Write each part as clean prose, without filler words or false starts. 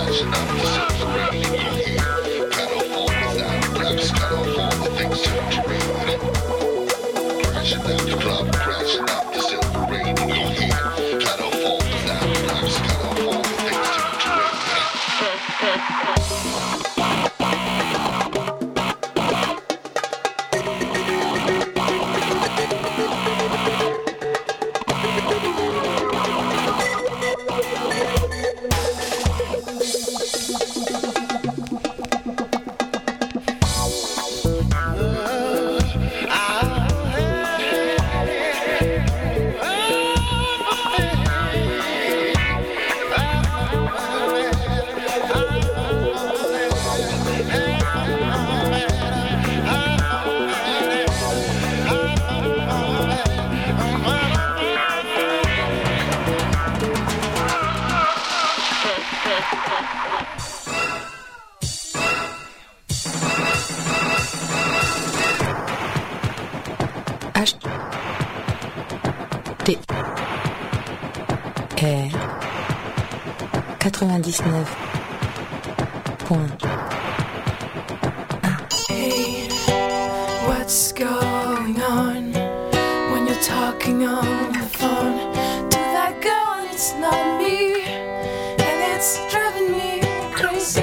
Hey, what's going on when you're talking on the phone to that girl and it's not me and it's driving me crazy?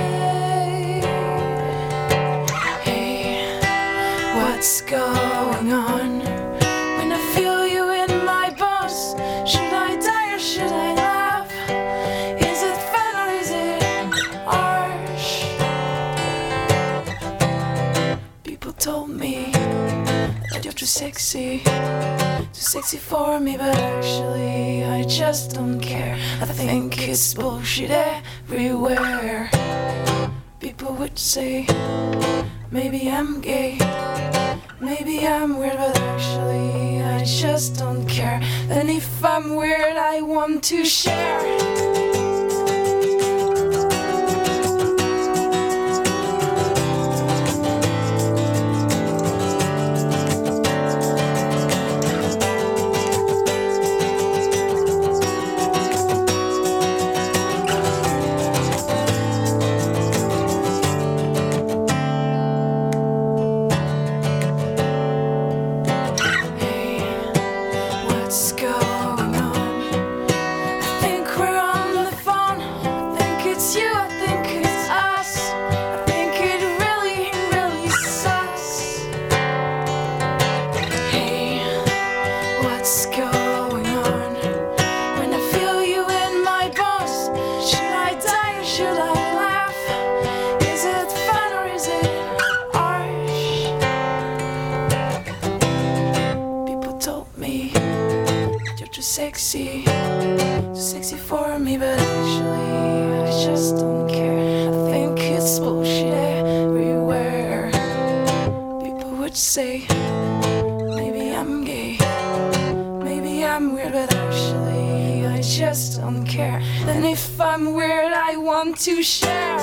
Hey, what's going on when I feel you in my bones? Should I die or should I laugh? Is it fun or is it harsh? People told me that you're too sexy for me, but actually I just don't care. I think it's bullshit everywhere. People would say maybe I'm gay, maybe I'm weird, but actually I just don't care. And if I'm weird, I want to share. Sexy for me, but actually I just don't care. I think it's bullshit everywhere. People would say maybe I'm gay, maybe I'm weird, but actually I just don't care. Then if I'm weird, I want to share.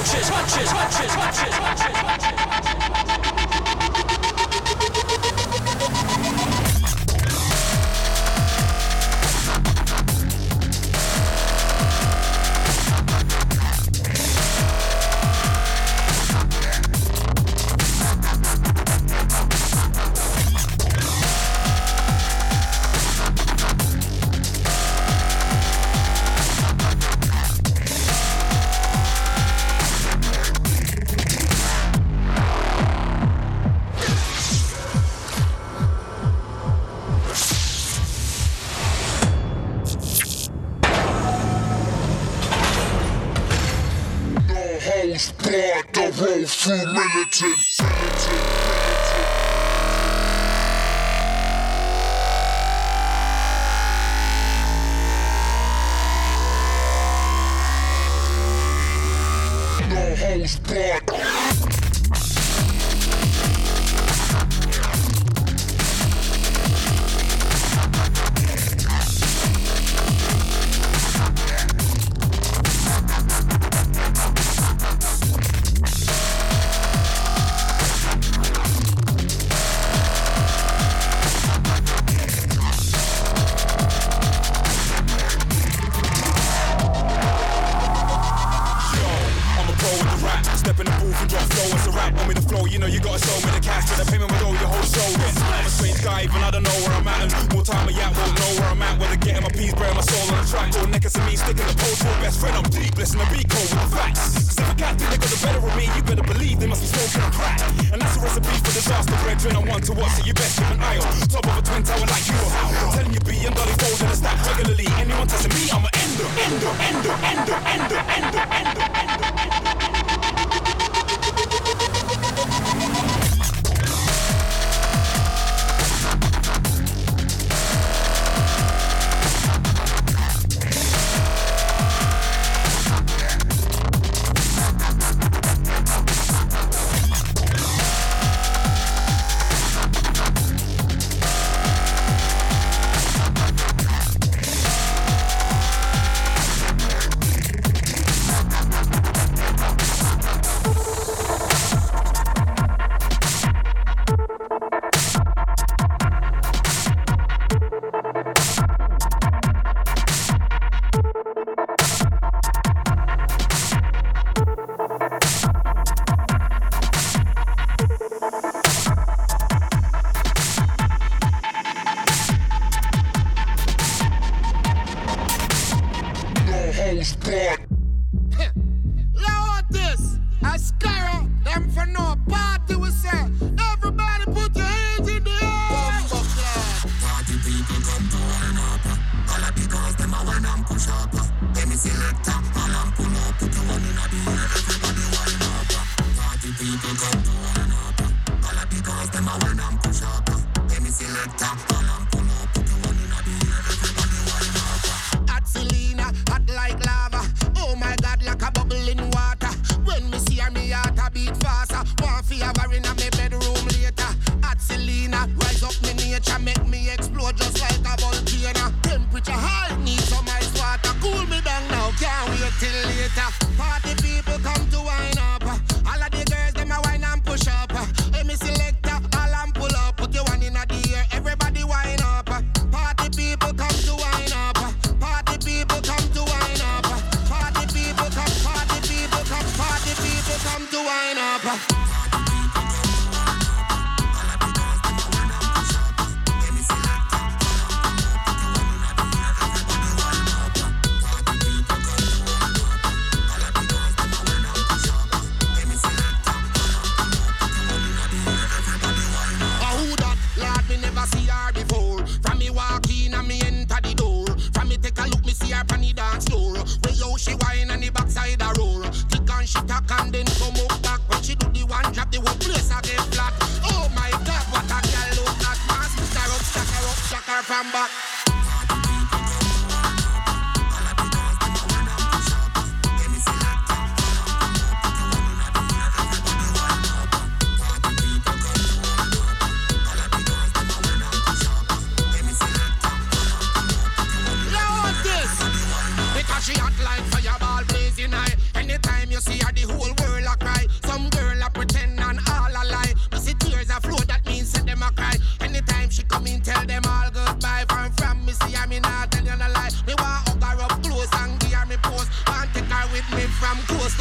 She hot like fireball blazing high. Anytime you see her, the whole world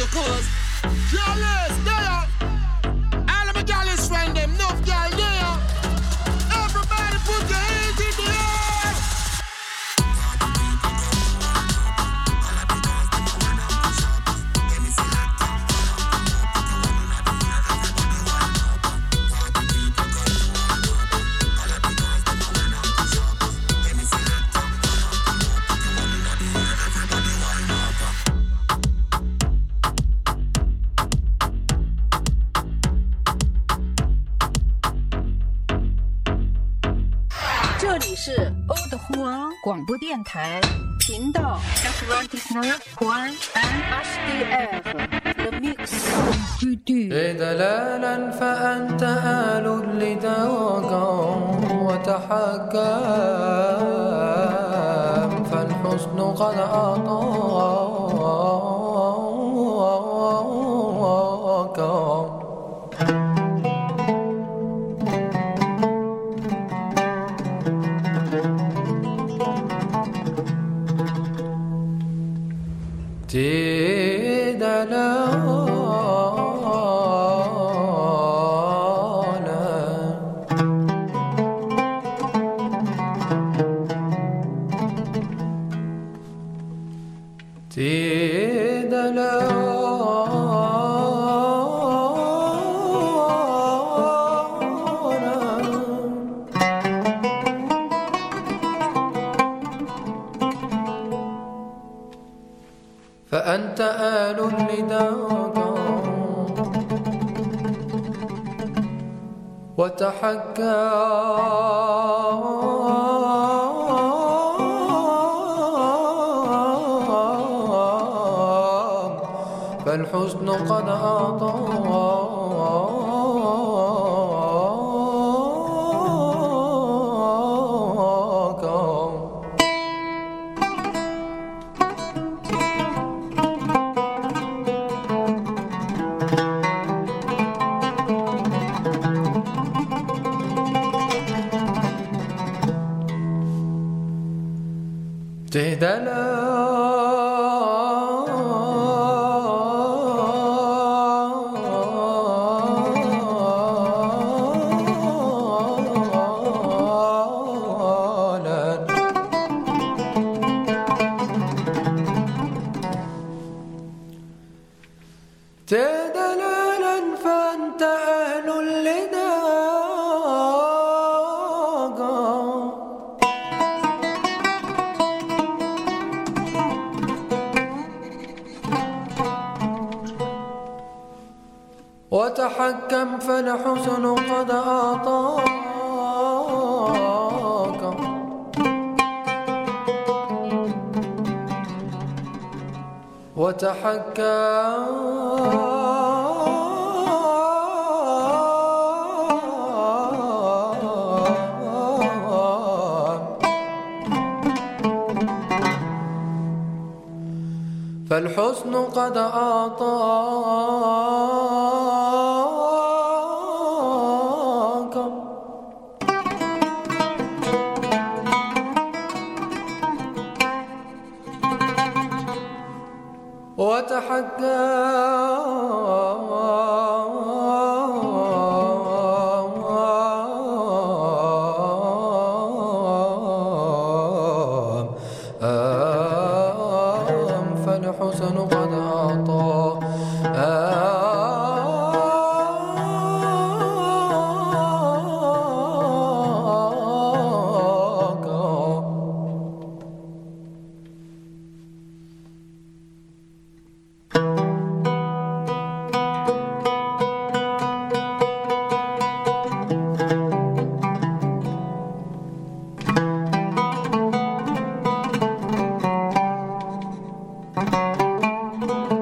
cause jealous, there. All of my jealous friend, them enough girl there. Everybody put your hands in the air. 欧的呼昂广播电台频道 99.1 HDF The Mix دلالا فأنت آل لداك وتحكم فالحسن قد أعطاك فأنت آل لداك وتحكم فالحسن قد أعطاك دلالا فأنت أهل لداك وتحكم فالحسن قد أعطاك فالحسن قد أعطاك فالحسن قد أعطاك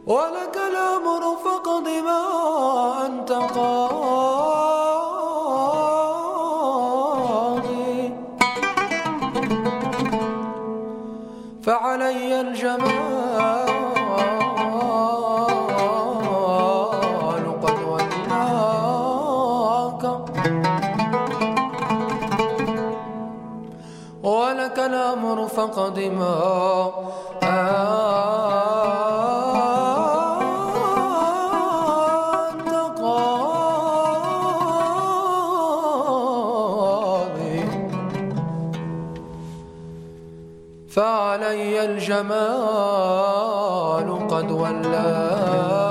ولك الأمر فاقض ما أنت قاضي فعلي الجمال قد ولاك ولك الأمر فاقض ما أنت قاضي فعلي الجمال قد ولاك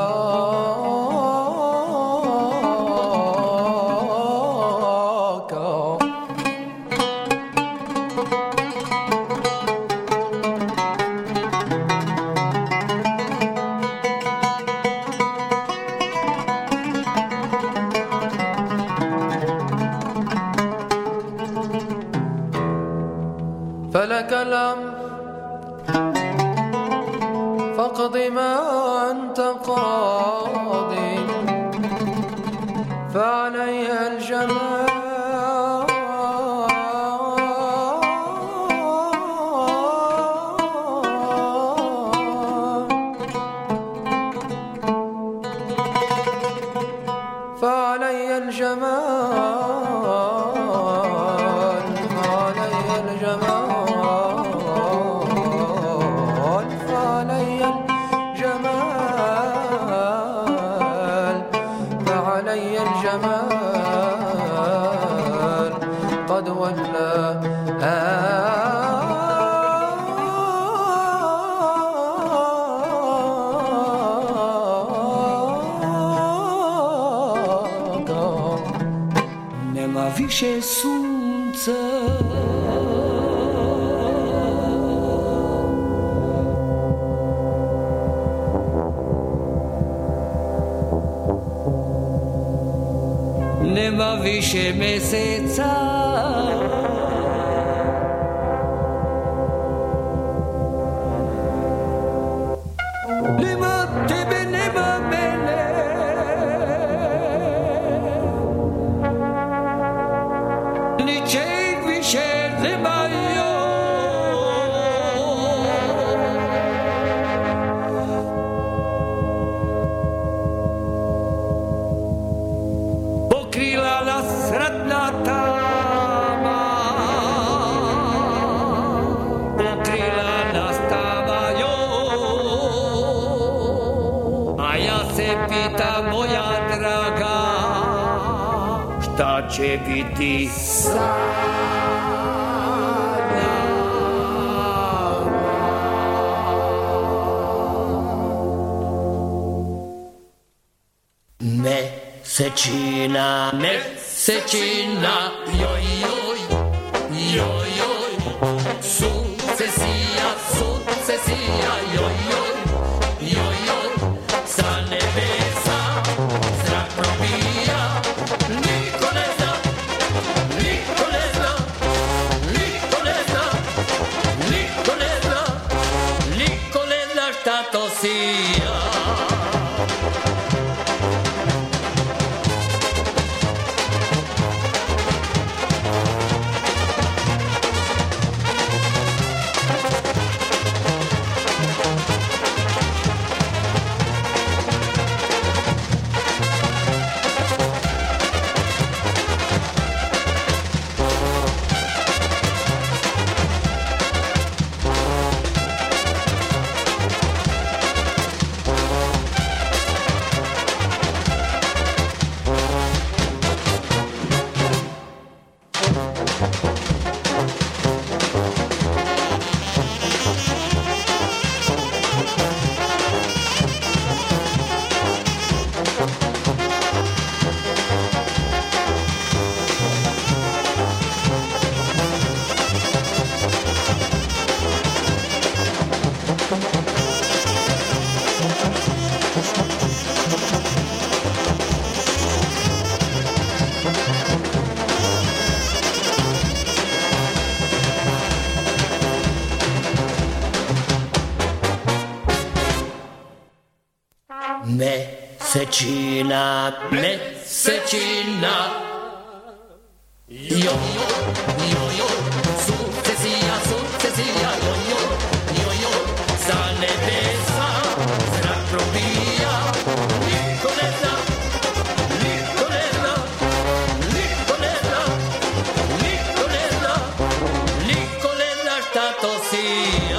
فلك الأمر فاقض ما أنت قاضي فعلي الجمال فعلي الجمال فعلي الجمال فعلي الجمال فعلي الجمال قد Nema više sunca Nema više meseca Nema tebe, nema mene Ničeg više nemaju Pokrila nas ratna tama Pokrila nas tama A ja se pitam moja draga Šta će biti Mesečina, mesečina, joj, joj, joj, joj, sunce sija, joj, joj, joj, joj, sa nebesa zrak probija, niko ne zna, niko ne zna, niko ne zna, niko ne zna, niko ne zna šta to sija. Mesecina, mesecina. Yo, sucesia, yo, sa nebesa, zrakrovia, Nicoletta, stato sia.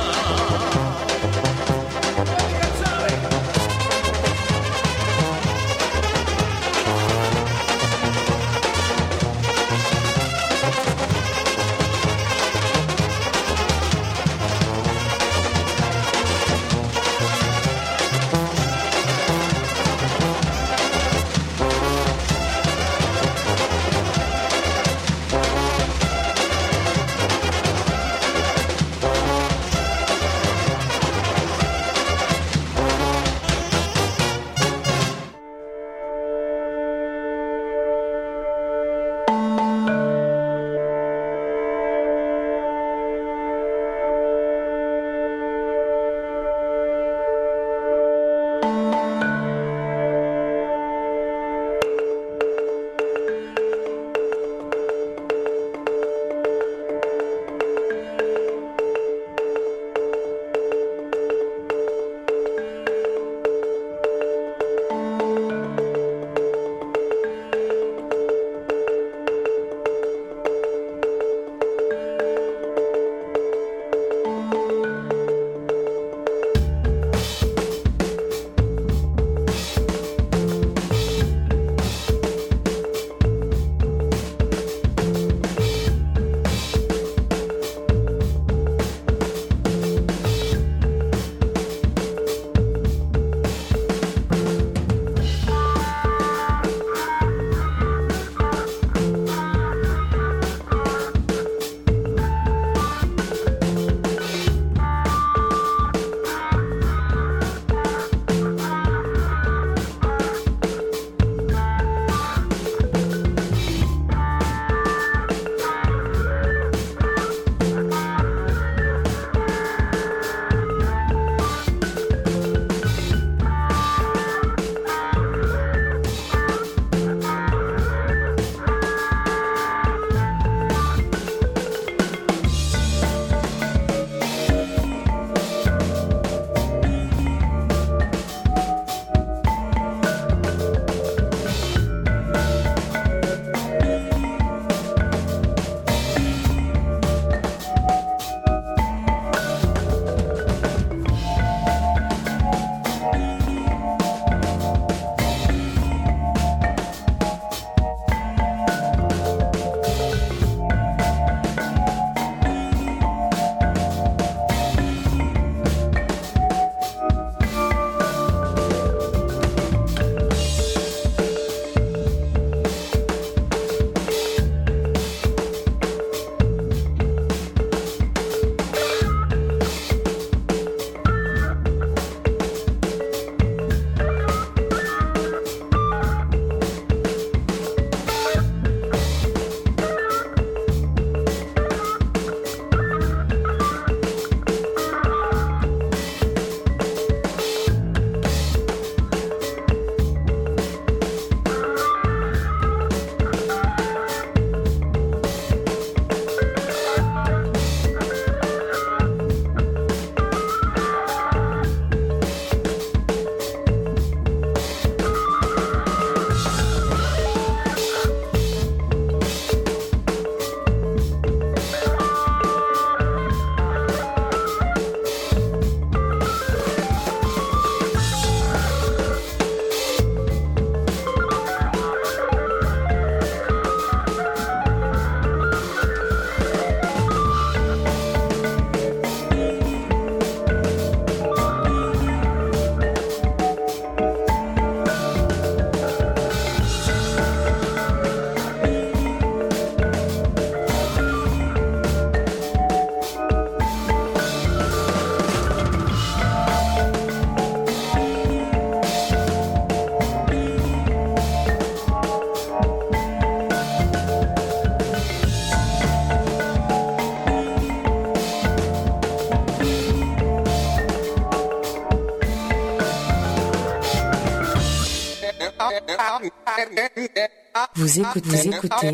Vous écoutez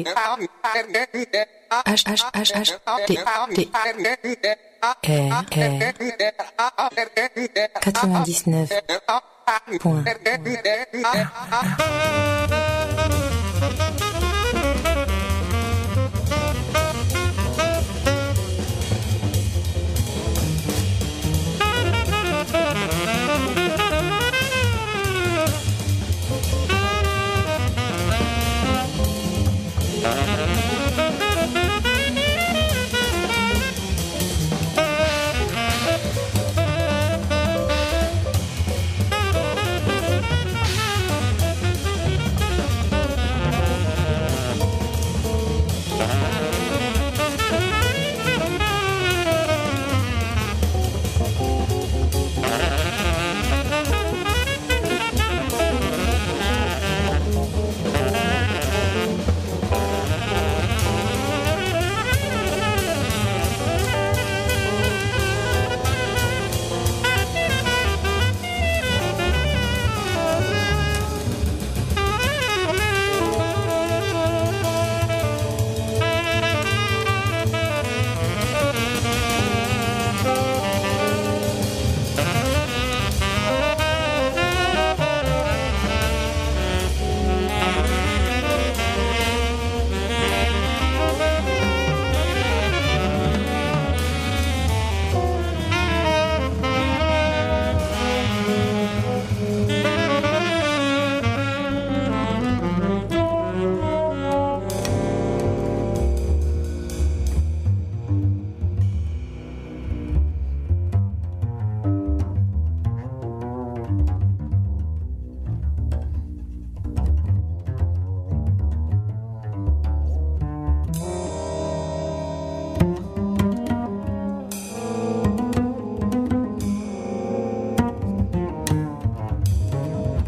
T 99.1